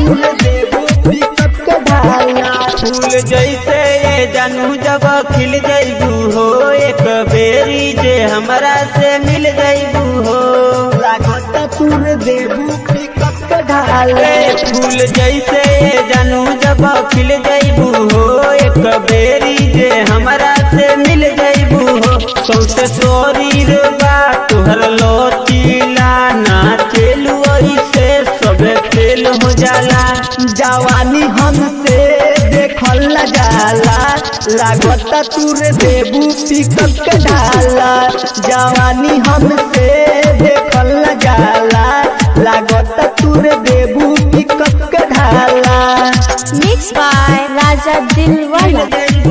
तूर देबू पिकअप के ढाला। फूल जैसे ये जानू जब खिल जैबू हो, एक बेरी जे हमरा से मिल जैबू हो, लागता तूर देबू पिकअप के ढाला। फूल जैसे ये जानू जब खिल जैबू हो, एक बेरी जे हमरा से मिल जैबू हो। सौसे शरीर बा तुहर लोचीला, नाचेलू ऐसे सबे फेल हो जाला। जवानी हमसे देखल न जाला, लागता तूर देबू पिकअप के ढाला। जवानी हमसे देखल न जाला, लागता तूर देबू पिकअप के ढाला। Mix by Raja Dilwala.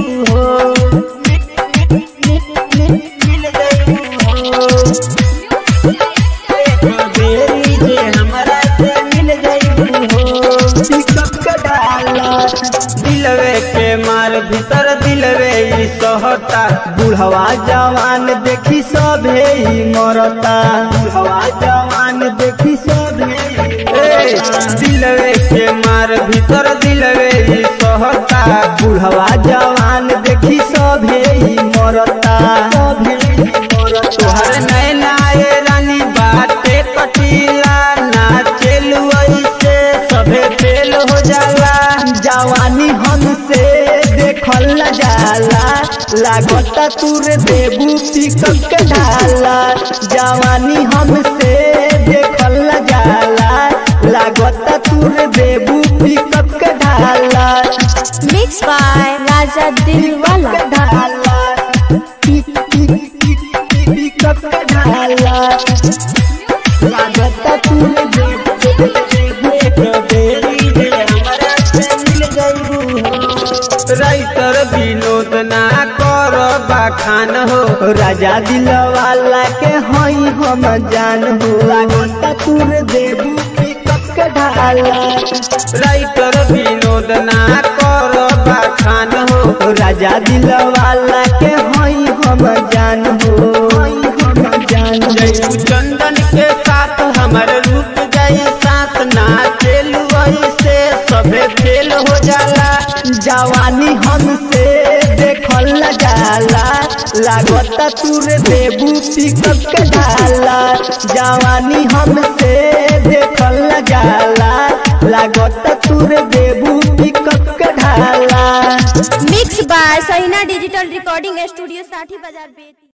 दिलवे के मार भीतर दिलवे ई सहता, बुढ़वा जवान देखी सभे ही मरता। बुढ़वा जवान देखी सभे ही मरता। दिलवे के मार भीतर दिलवे ई सहता, बुढ़वा जवान देखी सभे ही मरता। सभे ही मरता। तोहर नैना ये रानी बाटे कटीला, नाचेलू ऐसे सभे फेल हो जाला। जवानी हमसे देखल न जाला, लागता तूर देबू पिकअप के ढाला। जवानी हमसे देखल न जाला, लागता तूर देबू पिकअप के ढाला। Mix by Raja Dilwala. ढाला पिकअप के ढाला, लागता तूर देबू बेरी जे हमरा से मिल जैबू हो। राइटर विनोद ना कर बखान हो, राजा दिलवाला के हई हम जान हो। लागता तूर देबू पिकअप के ढाला। राइटर विनोद ना कर बखान हो, राजा दिलवाला के हई हम जान हो। हम जान हो। जैबू चंदन के साथ हमर रुक जाई साथ, नाचेलू ऐसे सभे फेल हो जाला। जवानी हमसे देखल न जाला, लागता तूर देबू पिकअप के ढाला। जवानी हमसे देखल न जाला, लागता तूर देबू पिकअप के ढाला। Mix by Sahina digital recording studio 60 बाजार बेतिया।